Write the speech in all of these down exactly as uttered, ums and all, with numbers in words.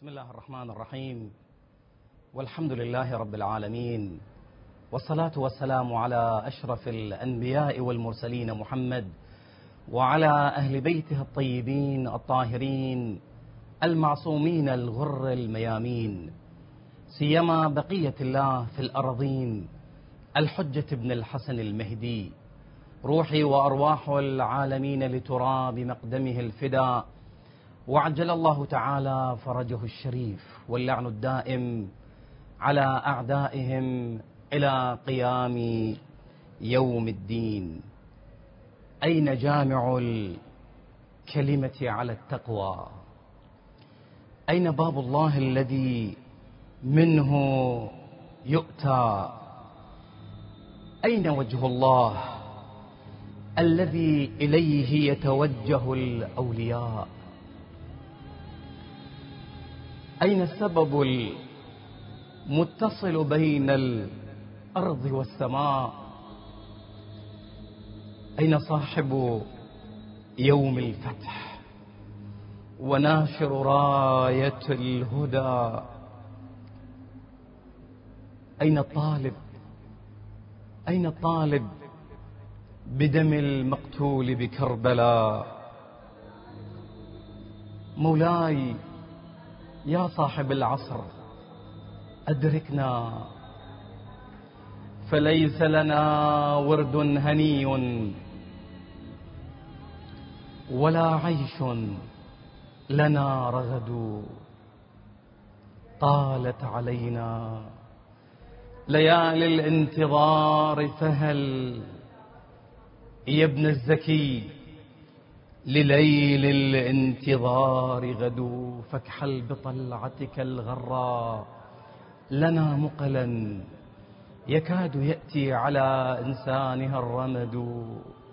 بسم الله الرحمن الرحيم، والحمد لله رب العالمين، والصلاة والسلام على أشرف الأنبياء والمرسلين محمد وعلى أهل بيته الطيبين الطاهرين المعصومين الغر الميامين، سيما بقية الله في الأرضين الحجة ابن الحسن المهدي، روحي وأرواح العالمين لتراب مقدمه الفداء، وعجل الله تعالى فرجه الشريف، واللعن الدائم على أعدائهم إلى قيام يوم الدين. أين جامع الكلمة على التقوى؟ أين باب الله الذي منه يؤتى؟ أين وجه الله الذي إليه يتوجه الأولياء؟ أين السبب المتصل بين الأرض والسماء؟ أين صاحب يوم الفتح وناشر راية الهدى؟ أين الطالب أين الطالب بدم المقتول بكربلاء؟ مولاي يا صاحب العصر أدركنا، فليس لنا ورد هني ولا عيش لنا رغد. طالت علينا ليالي الانتظار، فهل يا ابن الزكي لليل الانتظار غدو؟ فاكحل بطلعتك الغراء لنا مقلا، يكاد يأتي على إنسانها الرمد.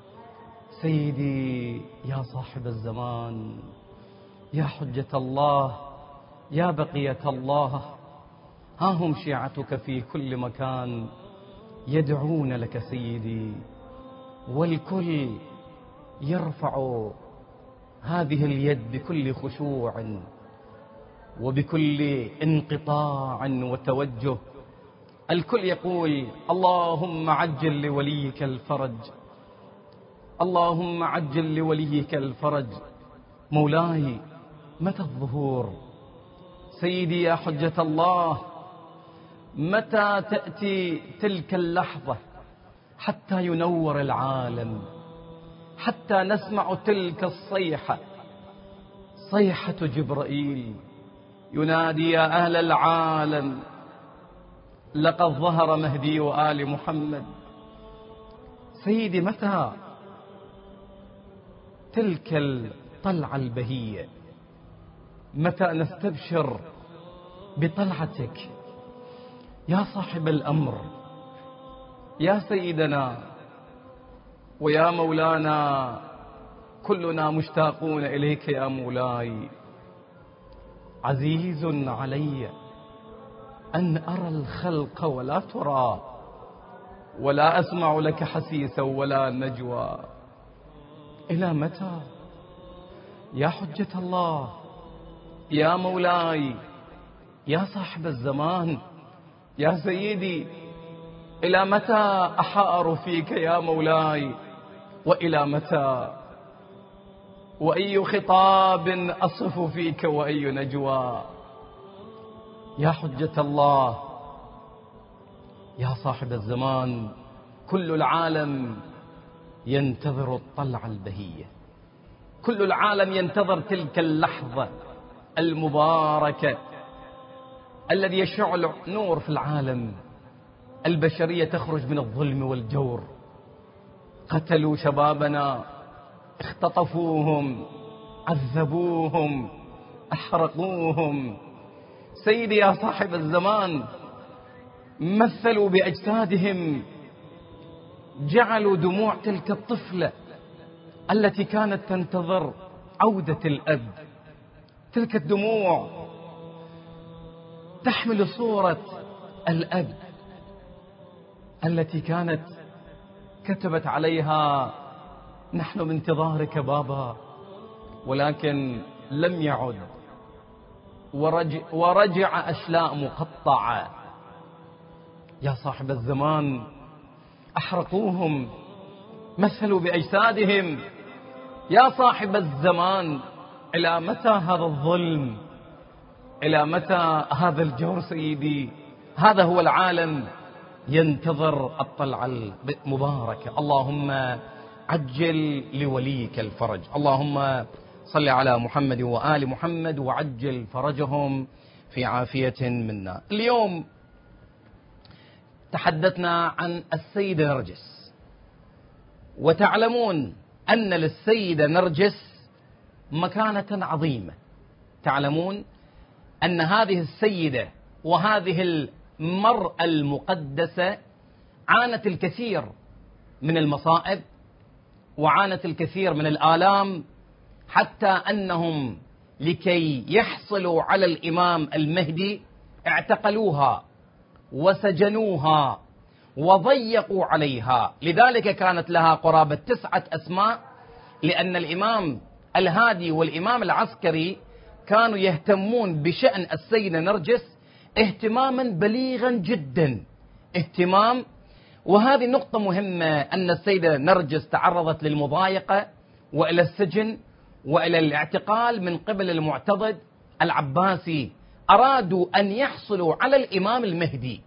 سيدي يا صاحب الزمان، يا حجة الله، يا بقية الله، ها هم شيعتك في كل مكان يدعون لك سيدي، والكل يرفع هذه اليد بكل خشوع وبكل انقطاع وتوجه. الكل يقول اللهم عجل لوليك الفرج، اللهم عجل لوليك الفرج. مولاي متى الظهور؟ سيدي يا حجة الله، متى تأتي تلك اللحظة حتى ينور العالم، حتى نسمع تلك الصيحة، صيحة جبرائيل ينادي يا أهل العالم لقد ظهر مهدي وآل محمد؟ سيدي متى تلك الطلعة البهية؟ متى نستبشر بطلعتك يا صاحب الأمر، يا سيدنا ويا مولانا؟ كلنا مشتاقون إليك يا مولاي. عزيز علي أن أرى الخلق ولا ترى، ولا أسمع لك حسيسا ولا نجوى. إلى متى يا حجة الله، يا مولاي، يا صاحب الزمان، يا سيدي؟ إلى متى أحار فيك يا مولاي؟ وإلى متى؟ وأي خطاب أصف فيك وأي نجوى؟ يا حجة الله، يا صاحب الزمان، كل العالم ينتظر الطلعة البهية، كل العالم ينتظر تلك اللحظة المباركة الذي يشعل نور في العالم. البشرية تخرج من الظلم والجور، قتلوا شبابنا، اختطفوهم، عذبوهم، أحرقوهم. سيدي يا صاحب الزمان، مثلوا بأجسادهم، جعلوا دموع تلك الطفلة التي كانت تنتظر عودة الأب، تلك الدموع تحمل صورة الأب التي كانت كتبت عليها نحن بانتظارك بابا، ولكن لم يعد. ورجع, ورجع أشلاء مقطعة. يا صاحب الزمان أحرقوهم، مثلوا بأجسادهم. يا صاحب الزمان إلى متى هذا الظلم؟ إلى متى هذا الجور سيدي؟ هذا هو العالم ينتظر الطلعة المباركة. اللهم عجل لوليك الفرج. اللهم صل على محمد وآل محمد وعجل فرجهم في عافية منا. اليوم تحدثنا عن السيدة نرجس، وتعلمون أن للسيدة نرجس مكانة عظيمة. تعلمون أن هذه السيدة وهذه المرأة المقدسة عانت الكثير من المصائب وعانت الكثير من الآلام، حتى أنهم لكي يحصلوا على الإمام المهدي اعتقلوها وسجنوها وضيقوا عليها. لذلك كانت لها قرابة تسعة أسماء، لأن الإمام الهادي والإمام العسكري كانوا يهتمون بشأن السيدة نرجس اهتماما بليغا جدا، اهتمام. وهذه نقطة مهمة، أن السيدة نرجس تعرضت للمضايقة وإلى السجن وإلى الاعتقال من قبل المعتضد العباسي. أرادوا أن يحصلوا على الإمام المهدي،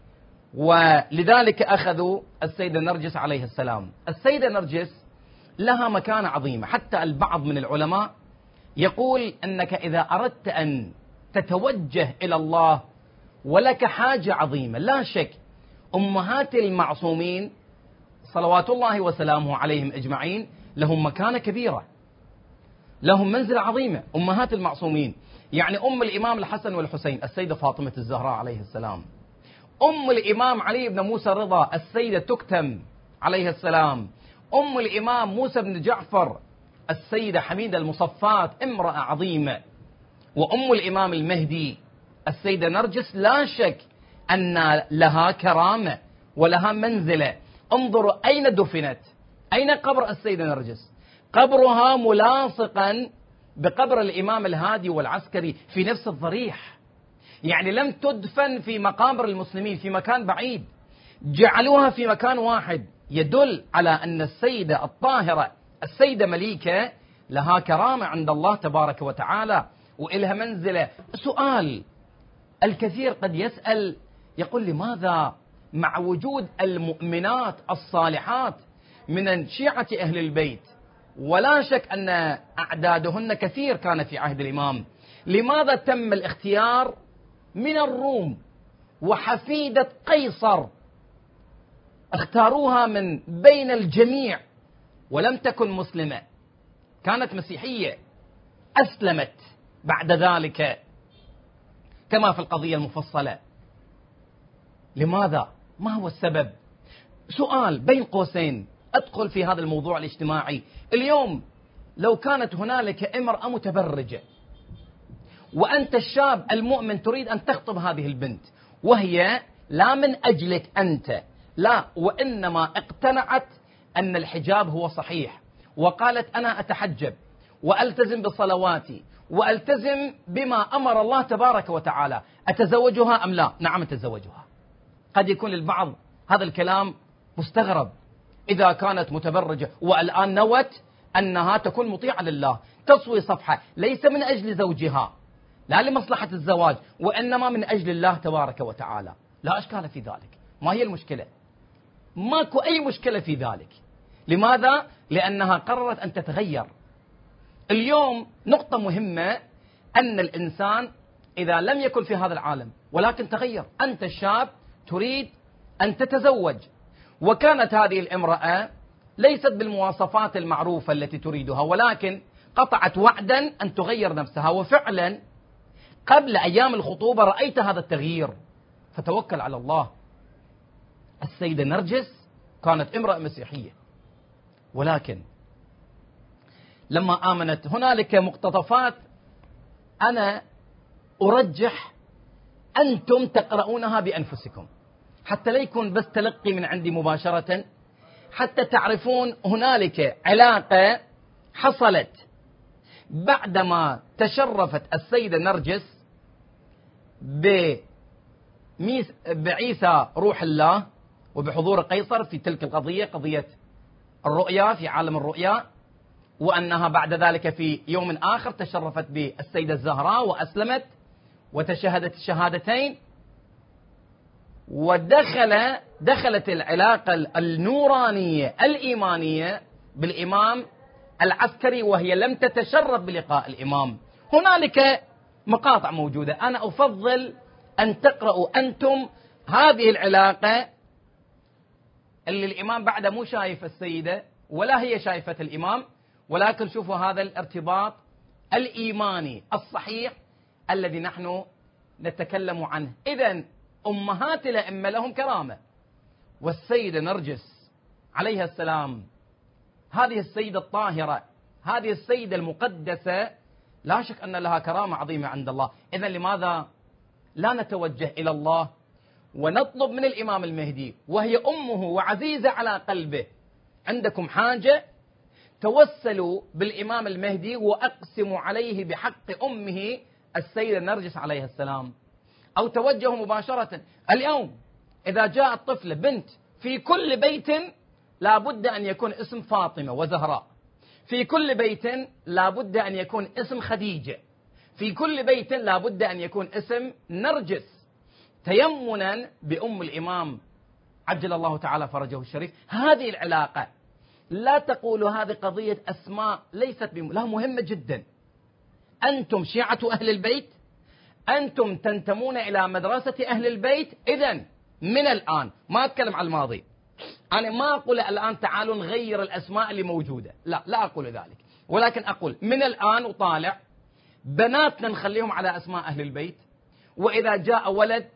ولذلك أخذوا السيدة نرجس عليه السلام. السيدة نرجس لها مكانة عظيمة، حتى البعض من العلماء يقول أنك إذا أردت أن تتوجه إلى الله ولك حاجة عظيمة، لا شك أمهات المعصومين صلوات الله وسلامه عليهم أجمعين لهم مكانة كبيرة، لهم منزلة عظيمة. أمهات المعصومين يعني أم الإمام الحسن والحسين السيدة فاطمة الزهراء عليه السلام، أم الإمام علي بن موسى الرضا السيدة تكتم عليه السلام، أم الإمام موسى بن جعفر السيدة حميدة المصفات امرأة عظيمة، وأم الإمام المهدي السيدة نرجس لا شك أن لها كرامة ولها منزلة. انظروا أين دفنت، أين قبر السيدة نرجس؟ قبرها ملاصقا بقبر الإمام الهادي والعسكري في نفس الضريح، يعني لم تدفن في مقابر المسلمين في مكان بعيد، جعلوها في مكان واحد، يدل على أن السيدة الطاهرة السيدة مليكة لها كرامة عند الله تبارك وتعالى وإلها منزلة. سؤال الكثير قد يسأل يقول لماذا مع وجود المؤمنات الصالحات من شيعة أهل البيت، ولا شك أن أعدادهن كثير كان في عهد الإمام، لماذا تم الاختيار من الروم وحفيدة قيصر؟ اختاروها من بين الجميع ولم تكن مسلمة، كانت مسيحية، أسلمت بعد ذلك كما في القضية المفصلة. لماذا؟ ما هو السبب؟ سؤال بين قوسين أدخل في هذا الموضوع الاجتماعي. اليوم لو كانت هنالك امرأة متبرجة وأنت الشاب المؤمن تريد أن تخطب هذه البنت، وهي لا من أجلك أنت، لا، وإنما اقتنعت أن الحجاب هو صحيح وقالت أنا أتحجب وألتزم بصلواتي وألتزم بما أمر الله تبارك وتعالى، أتزوجها أم لا؟ نعم أتزوجها. قد يكون للبعض هذا الكلام مستغرب، إذا كانت متبرجة والآن نوت أنها تكون مطيعة لله، تصوي صفحة ليس من أجل زوجها لا لمصلحة الزواج، وإنما من أجل الله تبارك وتعالى، لا أشكال في ذلك. ما هي المشكلة؟ ماكو أي مشكلة في ذلك. لماذا؟ لأنها قررت أن تتغير. اليوم نقطة مهمة، أن الإنسان إذا لم يكن في هذا العالم ولكن تغير، أنت الشاب تريد أن تتزوج، وكانت هذه الامرأة ليست بالمواصفات المعروفة التي تريدها، ولكن قطعت وعدا أن تغير نفسها، وفعلا قبل أيام الخطوبة رأيت هذا التغيير، فتوكل على الله. السيدة نرجس كانت امرأة مسيحية، ولكن لما آمنت هنالك مقتطفات أنا أرجح أنتم تقرؤونها بأنفسكم، حتى لا يكون بس تلقي من عندي مباشرة، حتى تعرفون هنالك علاقة حصلت بعدما تشرفت السيدة نرجس بعيسى روح الله وبحضور قيصر في تلك القضية، قضية الرؤيا في عالم الرؤيا، وأنها بعد ذلك في يوم آخر تشرفت بالسيدة الزهراء وأسلمت وتشهدت الشهادتين، ودخل دخلت العلاقة النورانية الإيمانية بالإمام العسكري وهي لم تتشرف بلقاء الإمام. هنالك مقاطع موجودة، أنا أفضل أن تقرأوا أنتم هذه العلاقة اللي الإمام بعد مو شايف السيدة ولا هي شايفة الإمام، ولكن شوفوا هذا الارتباط الإيماني الصحيح الذي نحن نتكلم عنه. إذن أمهات الأئمة لهم كرامة، والسيدة نرجس عليها السلام هذه السيدة الطاهرة، هذه السيدة المقدسة، لا شك أن لها كرامة عظيمة عند الله. إذن لماذا لا نتوجه إلى الله ونطلب من الإمام المهدي وهي أمه وعزيزة على قلبه، عندكم حاجة توسلوا بالإمام المهدي وأقسموا عليه بحق أمه السيدة نرجس عليها السلام، أو توجهوا مباشرة. اليوم إذا جاءت طفلة بنت في كل بيت لا بد أن يكون اسم فاطمة وزهراء، في كل بيت لا بد أن يكون اسم خديجة، في كل بيت لا بد أن يكون اسم نرجس، تيمنا بأم الإمام عجل الله تعالى فرجه الشريف. هذه العلاقة لا تقولوا هذه قضية أسماء ليست بم... لا، مهمة جدا. أنتم شيعة أهل البيت، أنتم تنتمون إلى مدرسة أهل البيت. إذن من الآن ما أتكلم عن الماضي، أنا ما أقول الآن تعالوا نغير الأسماء اللي موجودة، لا لا أقول ذلك، ولكن أقول من الآن وطالع بناتنا نخليهم على أسماء أهل البيت، وإذا جاء ولد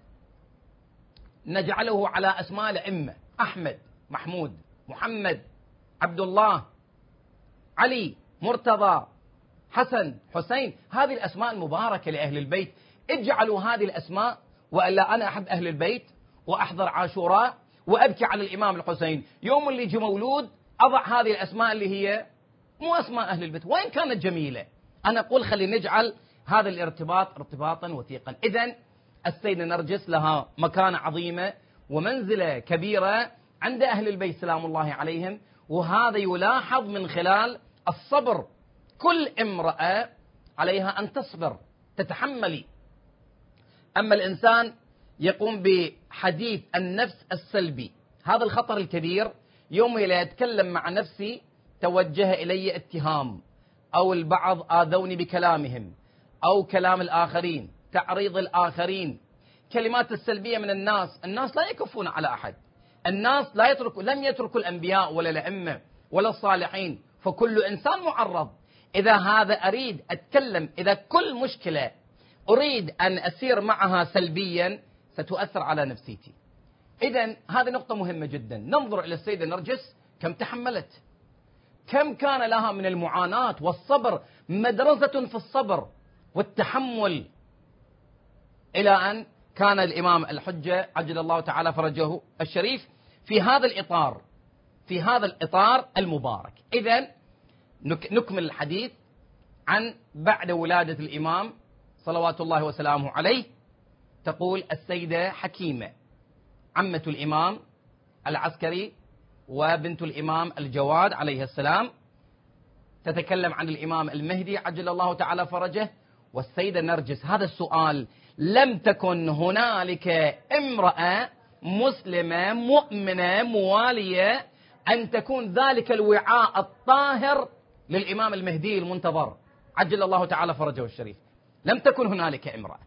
نجعله على أسماء الأئمة: أحمد، محمود، محمد، عبد الله، علي، مرتضى، حسن، حسين. هذه الأسماء المباركة لأهل البيت، اجعلوا هذه الأسماء. وإلا أنا أحب أهل البيت وأحضر عاشوراء وأبكي على الإمام الحسين، يوم اللي يجي مولود أضع هذه الأسماء اللي هي مو أسماء أهل البيت وإن كانت جميلة. أنا أقول خلي نجعل هذا الارتباط ارتباطا وثيقا. إذن السيدة نرجس لها مكانة عظيمة ومنزلة كبيرة عند أهل البيت سلام الله عليهم، وهذا يلاحظ من خلال الصبر. كل امرأة عليها أن تصبر تتحملي. أما الإنسان يقوم بحديث النفس السلبي، هذا الخطر الكبير. يوم لا يتكلم مع نفسي توجه إلي اتهام، أو البعض آذوني بكلامهم، أو كلام الآخرين، تعريض الآخرين، كلمات السلبية من الناس. الناس لا يكفون على أحد، الناس لا يتركوا، لم يتركوا الأنبياء ولا الأئمة ولا الصالحين، فكل إنسان معرض. إذا هذا أريد أتكلم، إذا كل مشكلة أريد أن أسير معها سلبيا ستؤثر على نفسيتي. إذن هذه نقطة مهمة جدا. ننظر إلى السيدة نرجس كم تحملت، كم كان لها من المعاناة والصبر، مدرسة في الصبر والتحمل، إلى أن كان الإمام الحجة عجل الله تعالى فرجه الشريف في هذا الإطار، في هذا الإطار المبارك. إذن نكمل الحديث عن بعد ولادة الإمام صلوات الله وسلامه عليه. تقول السيدة حكيمة عمة الإمام العسكري وبنت الإمام الجواد عليه السلام، تتكلم عن الإمام المهدي عجل الله تعالى فرجه والسيدة نرجس. هذا السؤال: لم تكن هنالك امرأة مسلمة مؤمنة موالية أن تكون ذلك الوعاء الطاهر للإمام المهدي المنتظر عجل الله تعالى فرجه الشريف. لم تكن هنالك امرأة.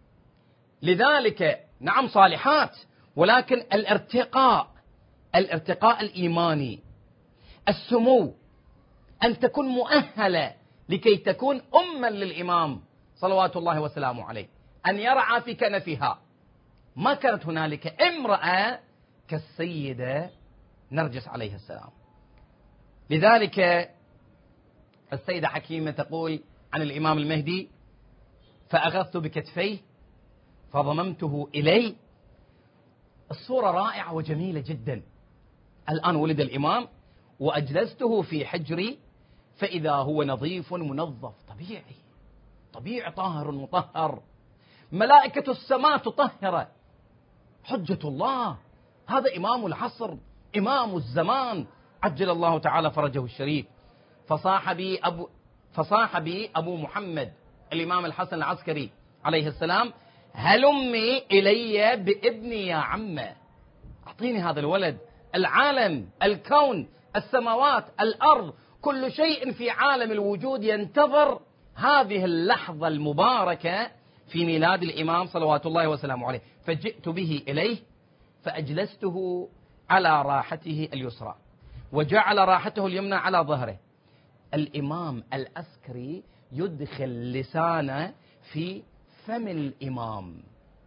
لذلك نعم صالحات، ولكن الارتقاء الارتقاء الإيماني، السمو، أن تكون مؤهلة لكي تكون أما للإمام صلوات الله وسلامه عليه، أن يرعى في كنفها. ما كانت هنالك امرأة كالسيدة نرجس عليه السلام. لذلك السيدة حكيمة تقول عن الإمام المهدي: فأخذت بكتفيه فضممته إلي. الصورة رائعة وجميلة جدا. الآن ولد الإمام وأجلسته في حجري فإذا هو نظيف منظف، طبيعي طبيعي طاهر مطهر، ملائكة السماء تطهره، حجة الله. هذا إمام العصر، إمام الزمان، عجل الله تعالى فرجه الشريف. فصاح بي أبو, فصاح بي أبو محمد الإمام الحسن العسكري عليه السلام: هلمي إلي بابني يا عمه، أعطيني هذا الولد. العالم، الكون، السماوات، الأرض، كل شيء في عالم الوجود ينتظر هذه اللحظة المباركة في ميلاد الإمام صلوات الله وسلامه عليه. فجئت به إليه فأجلسته على راحته اليسرى وجعل راحته اليمنى على ظهره. الإمام العسكري يدخل لسانه في فم الإمام.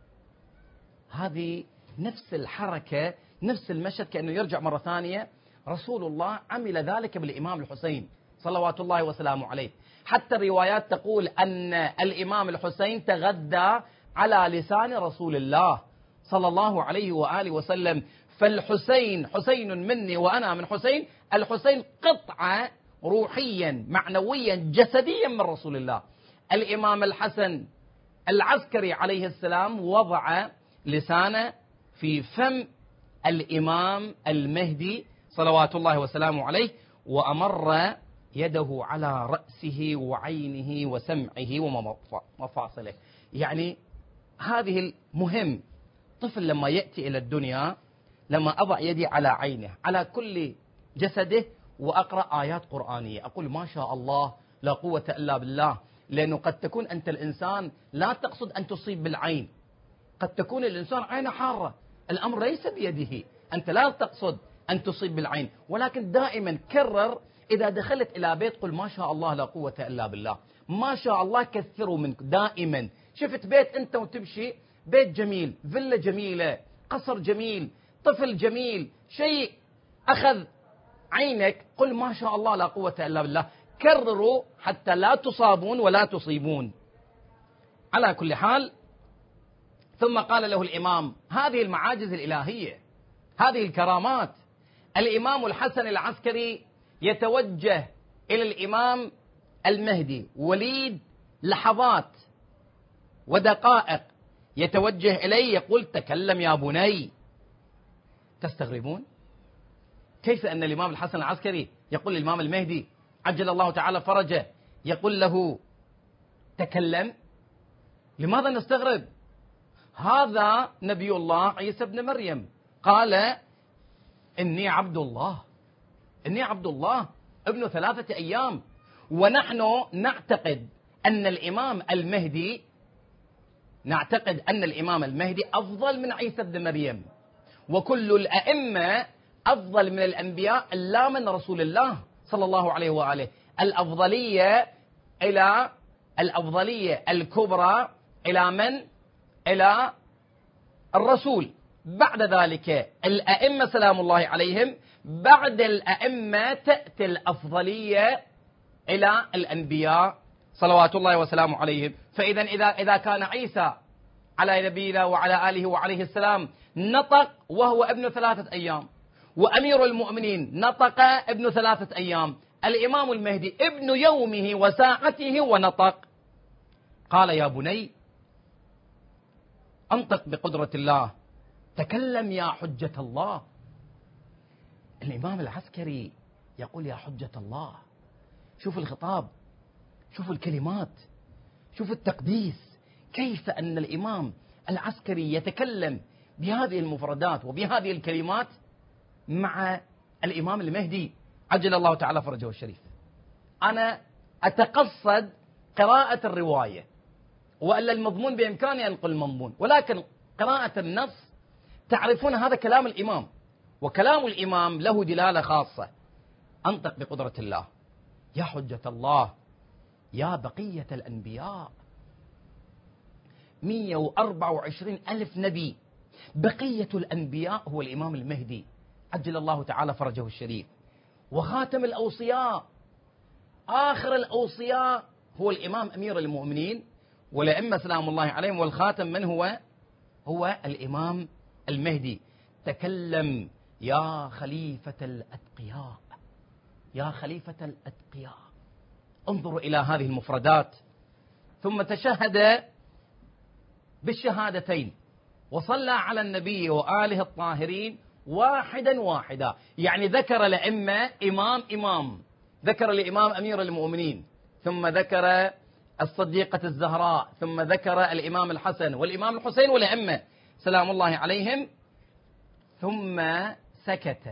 هذه نفس الحركة، نفس المشهد، كأنه يرجع مرة ثانية. رسول الله عمل ذلك بالإمام الحسين صلوات الله وسلامه عليه. حتى الروايات تقول أن الإمام الحسين تغدى على لسان رسول الله صلى الله عليه وآله وسلم. فالحسين حسين مني وأنا من حسين. الحسين قطعة روحيا معنويا جسديا من رسول الله. الإمام الحسن العسكري عليه السلام وضع لسانه في فم الإمام المهدي صلوات الله وسلامه عليه، وأمر يده على رأسه وعينه وسمعه ومفاصله. يعني هذه المهم. طفل لما يأتي إلى الدنيا، لما أضع يدي على عينه، على كل جسده، وأقرأ آيات قرآنية، أقول ما شاء الله لا قوة إلا بالله. لأنه قد تكون أنت الإنسان لا تقصد أن تصيب بالعين، قد تكون الإنسان عينه حارة، الأمر ليس بيده، أنت لا تقصد أن تصيب بالعين، ولكن دائما كرر إذا دخلت إلى بيت قل ما شاء الله لا قوة إلا بالله، ما شاء الله كثروا منك. دائما شفت بيت أنت وتمشي، بيت جميل، فيلا جميلة، قصر جميل، طفل جميل، شيء أخذ عينك، قل ما شاء الله لا قوة إلا بالله. كرروا حتى لا تصابون ولا تصيبون. على كل حال، ثم قال له الإمام: هذه المعاجز الإلهية، هذه الكرامات. الإمام الحسن العسكري يتوجه إلى الإمام المهدي، وليد لحظات ودقائق يتوجه إليه يقول: تكلم يا بني. تستغربون كيف أن الإمام الحسن العسكري يقول للإمام المهدي عجل الله تعالى فرجه، يقول له تكلم؟ لماذا نستغرب؟ هذا نبي الله عيسى ابن مريم قال: إني عبد الله، إني عبد الله ابن ثلاثة أيام. ونحن نعتقد أن الإمام المهدي نعتقد أن الإمام المهدي أفضل من عيسى ابن مريم، وكل الأئمة أفضل من الأنبياء لا من رسول الله صلى الله عليه وآله. الأفضلية إلى الأفضلية الكبرى إلى من؟ إلى الرسول. بعد ذلك الأئمة سلام الله عليهم، بعد الأئمة تأتي الأفضلية إلى الأنبياء صلوات الله وسلامه عليهم. فإذا إذا إذا كان عيسى على نبينا وعلى آله وعليه السلام نطق وهو ابن ثلاثة أيام، وأمير المؤمنين نطق ابن ثلاثة أيام، الإمام المهدي ابن يومه وساعته ونطق. قال: يا بني أنطق بقدرة الله، تكلم يا حجة الله. الإمام العسكري يقول: يا حجة الله. شوف الخطاب، شوف الكلمات، شوف التقديس، كيف أن الإمام العسكري يتكلم بهذه المفردات وبهذه الكلمات مع الإمام المهدي عجل الله تعالى فرجه الشريف. أنا أتقصد قراءة الرواية، وألا المضمون بإمكاني أنقل المضمون، ولكن قراءة النص تعرفون هذا كلام الإمام، وكلام الإمام له دلالة خاصة. أنطق بقدرة الله، يا حجة الله، يا بقية الأنبياء. مئة وأربعة وعشرين ألف نبي، بقية الأنبياء هو الإمام المهدي عجل الله تعالى فرجه الشريف. وخاتم الأوصياء، آخر الأوصياء هو الإمام أمير المؤمنين والأئمة سلام الله عليهم. والخاتم من هو؟ هو الإمام المهدي. تكلم يا خليفة الأتقياء، يا خليفة الأتقياء. انظروا إلى هذه المفردات. ثم تشهد بالشهادتين وصلى على النبي وآله الطاهرين واحدا واحدا، يعني ذكر الأئمة إمام إمام، ذكر الإمام أمير المؤمنين، ثم ذكر الصديقة الزهراء، ثم ذكر الإمام الحسن والإمام الحسين والأئمة سلام الله عليهم، ثم سكت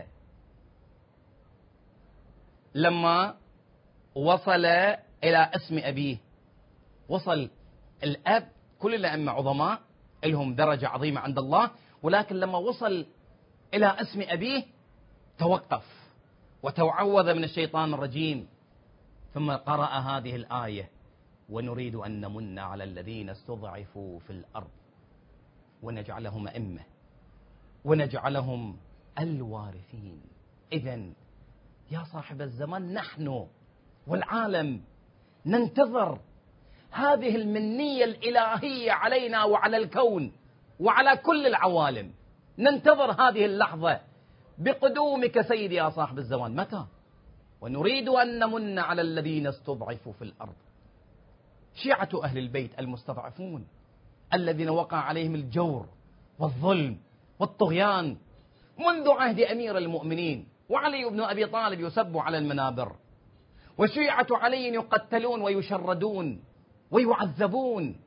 لما وصل إلى اسم أبيه. وصل الأب، كل الأئمة عظماء لهم درجة عظيمة عند الله، ولكن لما وصل إلى اسم أبيه توقف وتعوذ من الشيطان الرجيم، ثم قرأ هذه الآية: ونريد أن نمن على الذين استضعفوا في الأرض ونجعلهم أئمة ونجعلهم الوارثين. إذن يا صاحب الزمان، نحن والعالم ننتظر هذه المنية الإلهية علينا وعلى الكون وعلى كل العوالم، ننتظر هذه اللحظة بقدومك سيدي يا صاحب الزمان. متى؟ ونريد أن نمن على الذين استضعفوا في الأرض. شيعة أهل البيت المستضعفون الذين وقع عليهم الجور والظلم والطغيان منذ عهد أمير المؤمنين وعلي بن أبي طالب يسب على المنابر، وشيعة علي يقتلون ويشردون ويعذبون.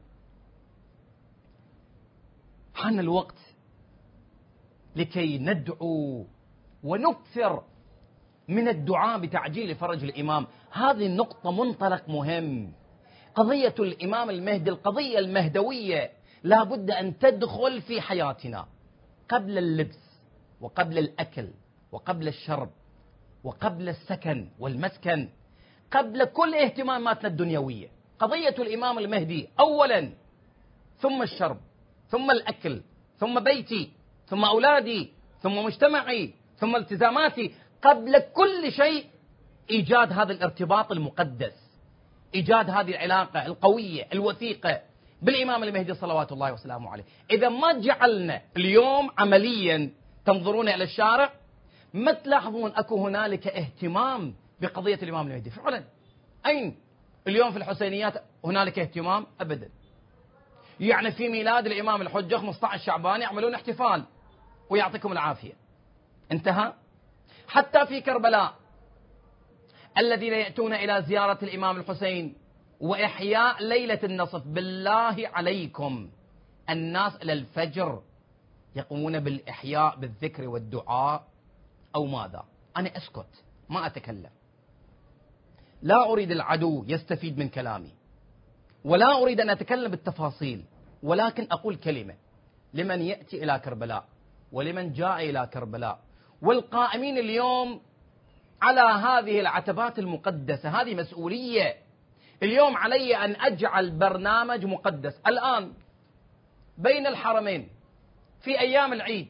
حان الوقت لكي ندعو ونكثر من الدعاء بتعجيل فرج الإمام. هذه النقطة منطلق مهم. قضية الإمام المهدي، القضية المهدوية، لا بد أن تدخل في حياتنا قبل اللبس وقبل الأكل وقبل الشرب وقبل السكن والمسكن، قبل كل اهتماماتنا الدنيوية. قضية الإمام المهدي أولا، ثم الشرب، ثم الأكل، ثم بيتي، ثم أولادي، ثم مجتمعي، ثم التزاماتي. قبل كل شيء إيجاد هذا الارتباط المقدس، إيجاد هذه العلاقة القوية الوثيقة بالإمام المهدي صلوات الله وسلامه عليه. إذا ما جعلنا اليوم عمليا تنظرون إلى الشارع ما تلاحظون أكو هنالك اهتمام بقضية الإمام المهدي فعلا. أين اليوم في الحسينيات هنالك اهتمام؟ أبدا. يعني في ميلاد الإمام الحجة خمسة عشر شعبان يعملون احتفال ويعطيكم العافية، انتهى. حتى في كربلاء الذين يأتون إلى زيارة الإمام الحسين وإحياء ليلة النصف، بالله عليكم الناس إلى الفجر يقومون بالإحياء بالذكر والدعاء أو ماذا؟ أنا أسكت ما أتكلم، لا أريد العدو يستفيد من كلامي ولا أريد أن أتكلم بالتفاصيل، ولكن أقول كلمة لمن يأتي إلى كربلاء ولمن جاء إلى كربلاء والقائمين اليوم على هذه العتبات المقدسة. هذه مسؤولية. اليوم علي أن أجعل برنامج مقدس الآن بين الحرمين في أيام العيد،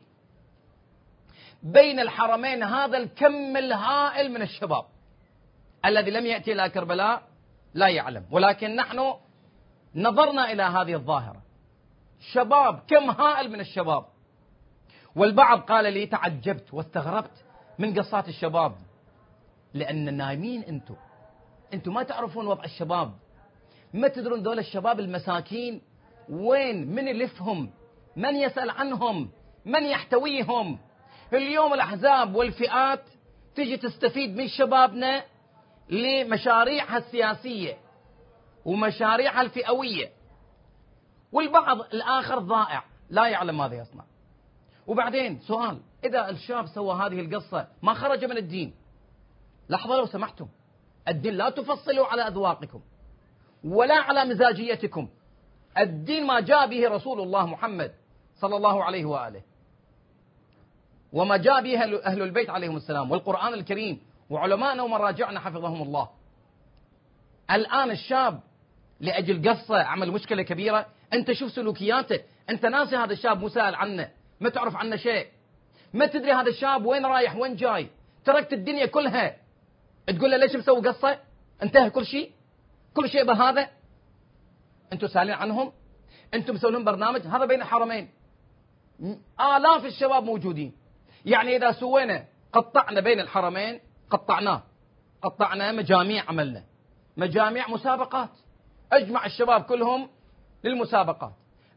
بين الحرمين هذا الكم الهائل من الشباب الذي لم يأتي إلى كربلاء لا يعلم، ولكن نحن نظرنا إلى هذه الظاهرة. شباب، كم هائل من الشباب. والبعض قال لي تعجبت واستغربت من قصات الشباب، لأن نايمين أنتم أنتم ما تعرفون وضع الشباب، ما تدرون دول الشباب المساكين وين، من يلفهم، من يسأل عنهم، من يحتويهم. اليوم الأحزاب والفئات تجي تستفيد من شبابنا لمشاريعها السياسية ومشاريعها الفئوية، والبعض الآخر ضائع لا يعلم ماذا يصنع. وبعدين سؤال، إذا الشاب سوى هذه القصة ما خرج من الدين؟ لحظة لو سمحتم، الدين لا تفصلوا على أذواقكم ولا على مزاجيتكم. الدين ما جاء به رسول الله محمد صلى الله عليه وآله، وما جاء به أهل البيت عليهم السلام، والقرآن الكريم وعلماءنا ومراجعنا حفظهم الله. الآن الشاب لأجل قصة عمل مشكلة كبيرة، أنت شوف سلوكياته، أنت ناسي هذا الشاب مسائل عنه، ما تعرف عنه شيء، ما تدري هذا الشاب وين رايح وين جاي، تركت الدنيا كلها تقول له ليش مسوي قصة؟ انتهى كل شيء، كل شيء بهذا. أنتم سالين عنهم، أنتم مسوين برنامج. هذا بين الحرمين آلاف الشباب موجودين. يعني إذا سوينا قطعنا بين الحرمين، قطعناه قطعنا مجاميع، عملنا مجاميع مسابقات، أجمع الشباب كلهم للمسابقات.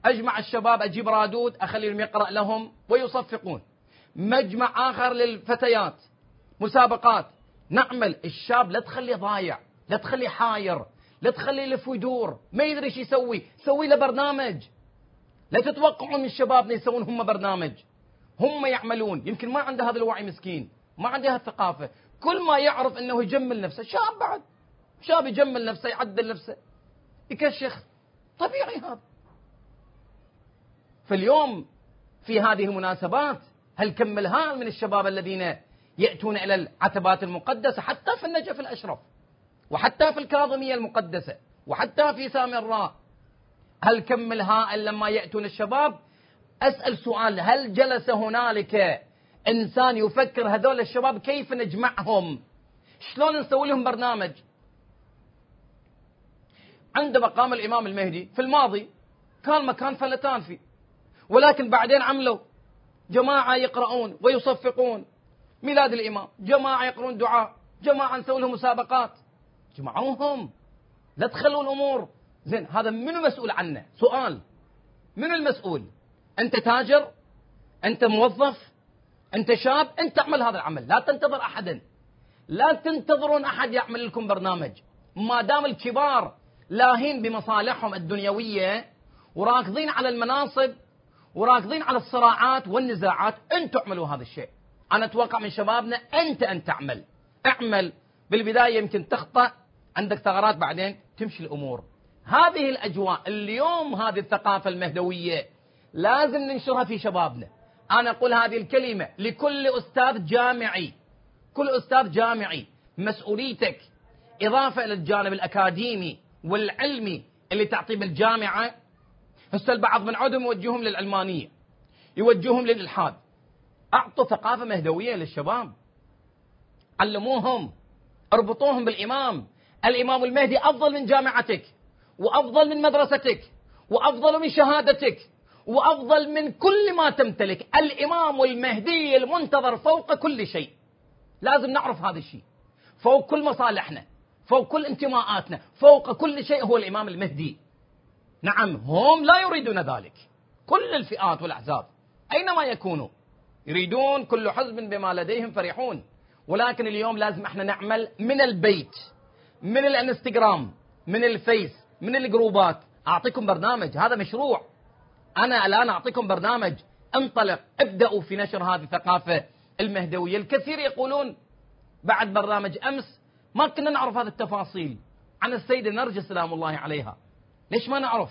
أجمع الشباب أجيب رادود أخليهم يقرأ لهم ويصفقون. مجمع آخر للفتيات مسابقات. نعمل الشاب لا تخليه ضايع، لا تخليه حاير، لا تخليه يلف ويدور ما يدري ايش يسوي، سوي له برنامج. لا تتوقعوا من شبابنا يسوون هم برنامج، هم يعملون. يمكن ما عنده هذا الوعي مسكين، ما عنده الثقافة، كل ما يعرف انه يجمل نفسه. شاب بعد شاب يجمل نفسه، يعدل نفسه، يكشخ، طبيعي هذا. فاليوم في هذه المناسبات هل كم الهائل من الشباب الذين يأتون إلى العتبات المقدسة، حتى في النجف الأشرف، وحتى في الكاظمية المقدسة، وحتى في سامراء. هل كم الهائل لما يأتون الشباب. أسأل سؤال، هل جلس هنالك إنسان يفكر هذول الشباب كيف نجمعهم، شلون نسوي لهم برنامج؟ عندما قام الإمام المهدي في الماضي كان مكان فلتان فيه، ولكن بعدين عملوا جماعة يقرؤون ويصفقون ميلاد الإمام، جماعة يقرؤون دعاء، جماعة نسوي لهم مسابقات. جمعوهم، لا تخلوا الأمور زين. هذا منو مسؤول عنه؟ سؤال، منو المسؤول؟ أنت تاجر، أنت موظف، أنت شاب، أنت تعمل هذا العمل، لا تنتظر أحدا، لا تنتظرون أحد يعمل لكم برنامج. ما دام الكبار لاهين بمصالحهم الدنيوية وراكضين على المناصب وراكضين على الصراعات والنزاعات، أنتوا اعملوا هذا الشيء. أنا أتوقع من شبابنا أنت أن تعمل، اعمل بالبداية، يمكن تخطأ، عندك ثغرات، بعدين تمشي الأمور. هذه الأجواء اليوم، هذه الثقافة المهدوية لازم ننشرها في شبابنا. أنا أقول هذه الكلمة لكل أستاذ جامعي، كل أستاذ جامعي مسؤوليتك إضافة إلى الجانب الأكاديمي والعلمي اللي تعطيه بالجامعة. هسه البعض من عدم يوجههم للعلمانية، يوجههم للإلحاد. أعطوا ثقافة مهدوية للشباب، علموهم، اربطوهم بالإمام. الإمام المهدي أفضل من جامعتك، وأفضل من مدرستك، وأفضل من شهادتك، وأفضل من كل ما تمتلك. الإمام المهدي المنتظر فوق كل شيء. لازم نعرف هذا الشيء، فوق كل مصالحنا، فوق كل انتماءاتنا، فوق كل شيء هو الإمام المهدي. نعم، هم لا يريدون ذلك، كل الفئات والأحزاب أينما يكونوا يريدون، كل حزب بما لديهم فرحون. ولكن اليوم لازم احنا نعمل من البيت، من الانستغرام، من الفيس، من الجروبات. أعطيكم برنامج، هذا مشروع. أنا الآن أعطيكم برنامج، انطلق، ابدأوا في نشر هذه الثقافة المهدوية. الكثير يقولون بعد برنامج أمس ما كنا نعرف هذه التفاصيل عن السيدة نرجس سلام الله عليها. ليش ما نعرف؟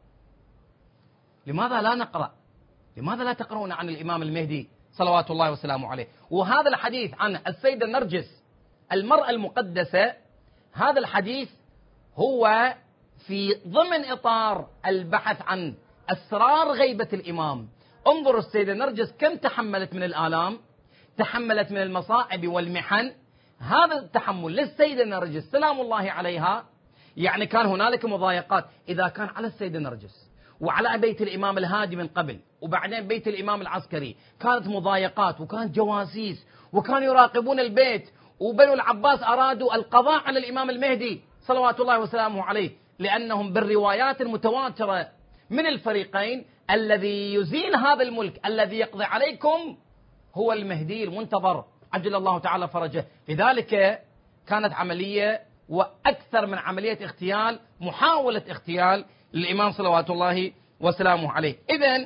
لماذا لا نقرأ؟ لماذا لا تقرؤون عن الإمام المهدي صلوات الله وسلامه عليه؟ وهذا الحديث عن السيدة نرجس المرأة المقدسة، هذا الحديث هو في ضمن إطار البحث عن أسرار غيبة الإمام. انظروا السيدة نرجس كم تحملت من الآلام، تحملت من المصائب والمحن. هذا التحمل للسيدة نرجس سلام الله عليها، يعني كان هنالك مضايقات. إذا كان على السيدة نرجس وعلى بيت الإمام الهادي من قبل، وبعدين بيت الإمام العسكري، كانت مضايقات وكانت جواسيس وكانوا يراقبون البيت، وبنو العباس أرادوا القضاء على الإمام المهدي صلوات الله وسلامه عليه، لأنهم بالروايات المتواترة من الفريقين الذي يزيل هذا الملك، الذي يقضي عليكم، هو المهدي المنتظر عجل الله تعالى فرجه. لذلك كانت عملية وأكثر من عملية اغتيال، محاولة اغتيال للإمام صلوات الله وسلامه عليه. إذن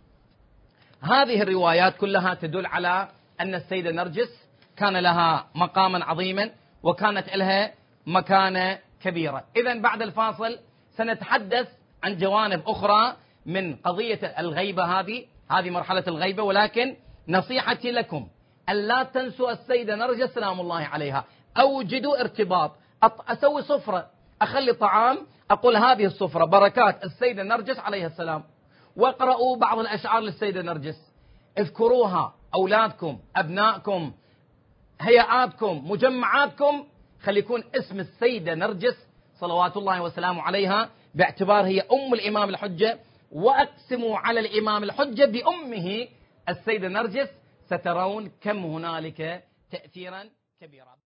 هذه الروايات كلها تدل على أن السيدة نرجس كان لها مقاما عظيما وكانت لها مكانة كبيرة. إذن بعد الفاصل سنتحدث عن جوانب أخرى من قضية الغيبة. هذه هذه مرحلة الغيبة، ولكن نصيحتي لكم ألا تنسوا السيدة نرجس سلام الله عليها. أوجدوا ارتباط، أسوي سفرة، أخلي طعام، أقول هذه السفرة بركات السيدة نرجس عليها السلام، واقرأوا بعض الأشعار للسيدة نرجس، اذكروها، أولادكم، أبنائكم، هيئاتكم، مجمعاتكم، خلي يكون اسم السيدة نرجس صلوات الله وسلامه عليها، باعتبار هي أم الإمام الحجة. وأقسموا على الإمام الحجة بأمه السيدة نرجس، سترون كم هنالك تأثيرا كبيرا.